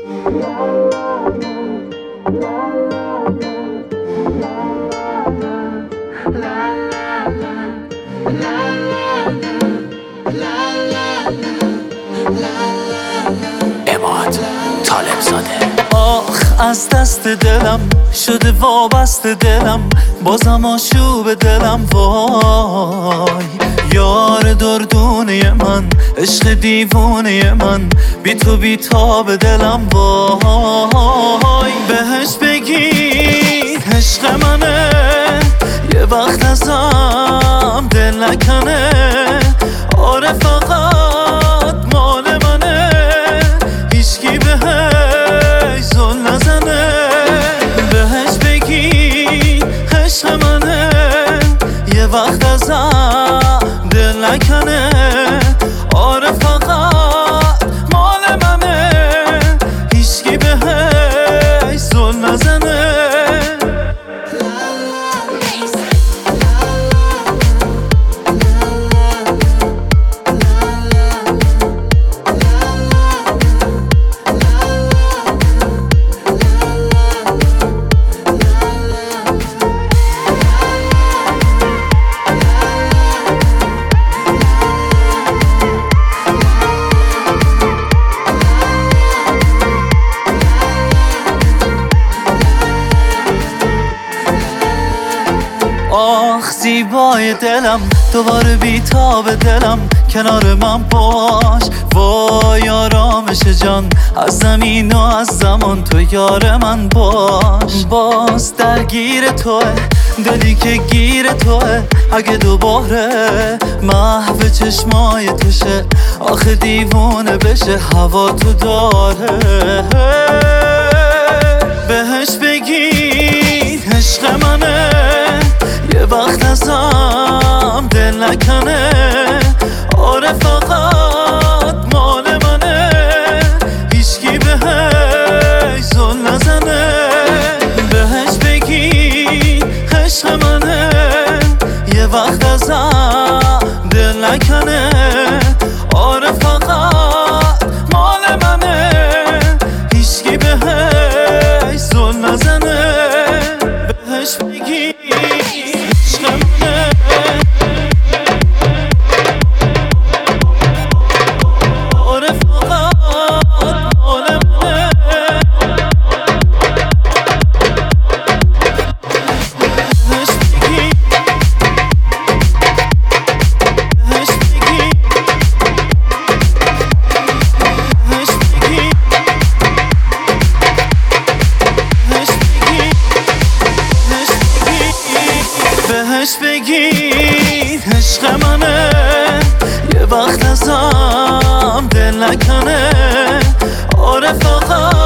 عماد طالب زاده. آخ از دست دلم شده وابسته دلم، بازم آشوب دلم وای. یار دردونه من، عشق دیوونه من، بی تو بی تاب دلم وای. بهش بگی عشق منه، یه وقت ازم دل نکنه. آره فقط مال منه، هیچکی بهش زل نزنه. بهش بگی عشق منه، یه وقت ازم دل نکنه. آره فقط مال منه، هیچکی بهش زل نزنه. آخ زیبای دلم، دوباره بیتاب دلم، کنار من باش. وای آرامش جان، از زمین و از زمان تو یار من باش. باز درگیر توه دلی که گیر توه، اگه دوباره محو چشمای توشه، آخه دیوونه بشه هوا تو داره. بهش بگی عشق منه، یه وقت ازم دل نکنه. آره فقط مال منه، هیچکی بهش زل نزنه. بهش بگی عشق منه، یه وقت ازم دل نکنه. آره فقط مال منه، هیچکی بهش زل نزنه. بهش بگی عشق منه، یه وقت ازم دل نکنه. آره فقط